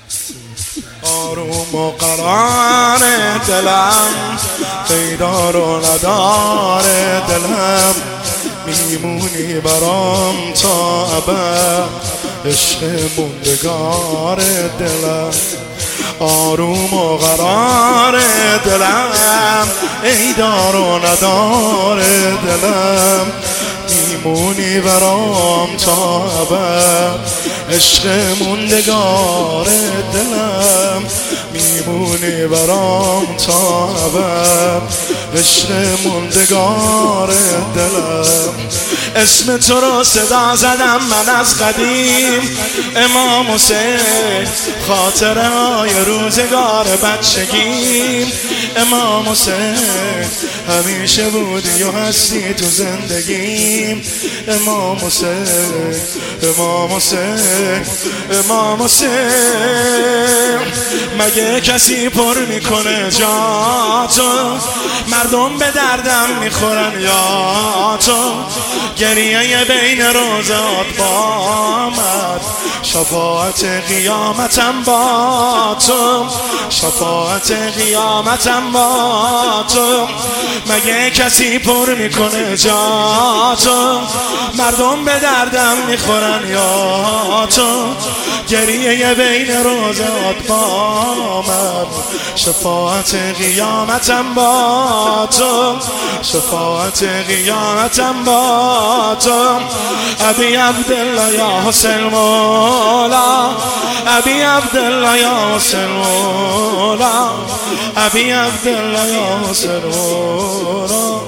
آروم و قرار دلم پیدا رو نداره دلم، میمونی برام تا ابد عشق موندگار دلم. آروم و قرار دلم ای دار و ندار دلم، میمونی برام تا ابد عشق موندگار دلم، میمونی برام تا ابد عشق موندگار دلم. اسم تو رو صدا زدم من از قدیم امام حسین، خاطره های روزگار بچگیم امام حسین، همیشه بودی و هستی تو زندگیم امام حسین، امام حسین، امام حسین. مگه کسی پر میکنه جا تو، مردم به دردم میخورن یا تو، گریه بین روزات با آمد شفاعت قیامتم با تو، شفاعت قیامتم با تو. مگه کسی پر میکنه جا تو، مردم به دردم میخورن یا تو، گریه بین روزات با آمد شفاعت قیامتم با تو، شفاعت قیامتم با تو. ابی عبدالله یا حسین مولا، ابی عبدالله یا حسین مولا، ابی عبدالله یا حسین مولا،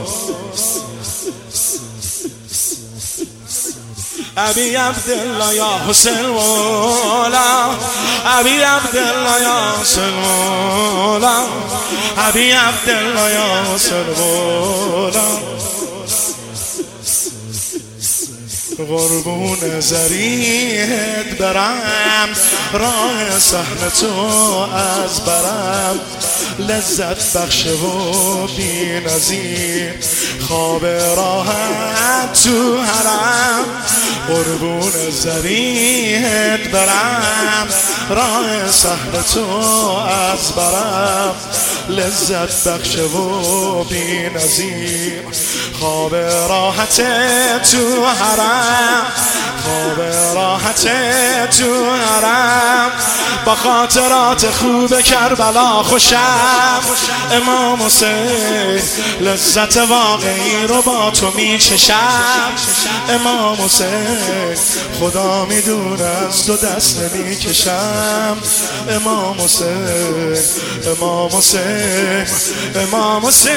ابی عبدالله یا حسین مولا، ابی عبدالله یا حسین مولا، ابی عبدالله یا حسین مولا. قربون زریحت برم راه صحن تو از برم، لذت بخش و بی نظیر خواب راحت تو حرم. قربون زریحت برم راه صحن تو از برم، لذت بخش و بی نظیر خواب راحت تو حرم، خواب راحت تو حرم. با خاطرات خوب کربلا خوشم امام حسین، لذت واقعی رو با تو میچشم امام حسین، خدا میدونه از تو دست نمیکشم امام حسین، امام حسین، امام حسین.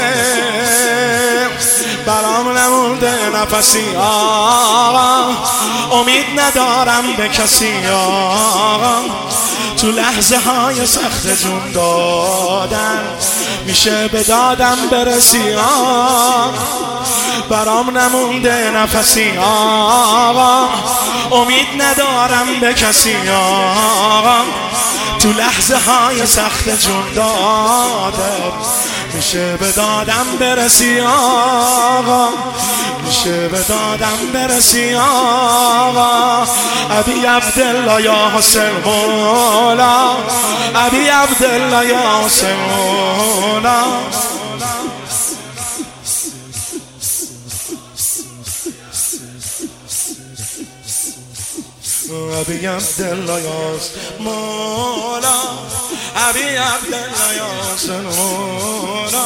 برام نمونده نفسی آقا، امید ندارم به کسی آقا، تو لحظه های سخت جون دادن میشه به دادم برسی آقا. برام نمونده نفسی آقا، امید ندارم به کسی آقا، تو لحظه های سخت جون دادم میشه به دادم برسی آقا، میشه به دادم برسی آقا. ابی عبدالله یا حسین مولا، ابی عبدالله یا حسین مولا، ابی عبدالله یا مولا، ابی عبدالله یا حسین مولا.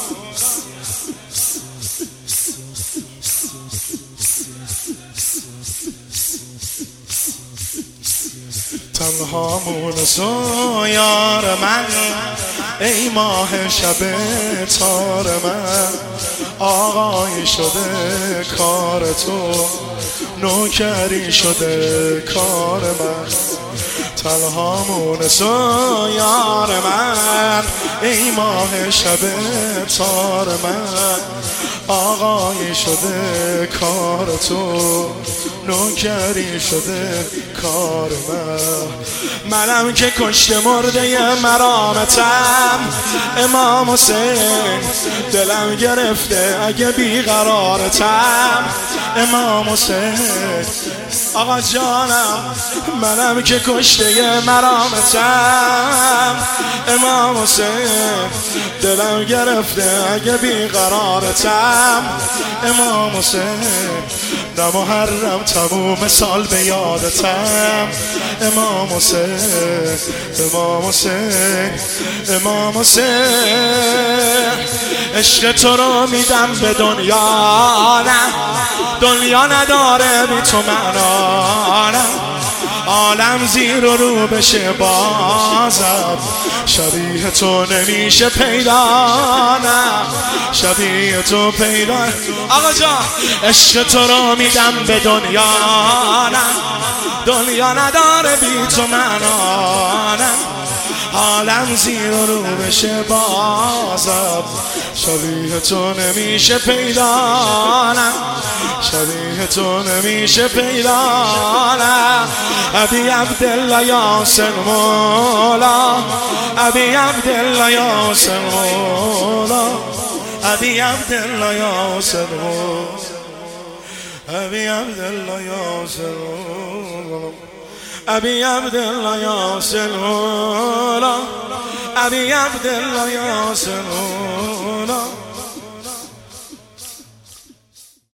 تنها مونس و یار من ای ماه شب تار من، آقای شده کار تو، نوکری شده کار من. تنها مونس و یار من ای ماه شب تار من، آقای شده کار تو، نوکری شده کار من. منم که کشت مرده مرامتم امام حسین، دلم گرفته اگه بیقرارتم امام حسین. آقا جانم منم که کشته مرامتم، امام حسین دلم گرفته اگه بیقرارتم، امام حسین نه محرم تموم سال به یادتم، امام حسین، امام حسین، امام حسین. عشق تو رو میدم به دنیا، نه دنیا نداره بی تو معنا، نه عالم زیر و رو بشه بازم، شبیه تو نمیشه پیدا، نه شبیه تو پیدا. آقا جان عشق تو رو میدم به دنیا، نه دنیا نداره بی تو معنا، نه عالم زیر و رو بشه بازم، شبیه تو نمیشه پیدا، نه شبیه تو نمیشه پیدا، نه ابی عبدالله یاسر مولا، ابی عبدالله یاسر مولا، ابی عبدالله یاسر مولا، ابی عبدالله یاسر مولا، ابی عبدالله یاسر مولا، ابی عبدالله یاسر مولا.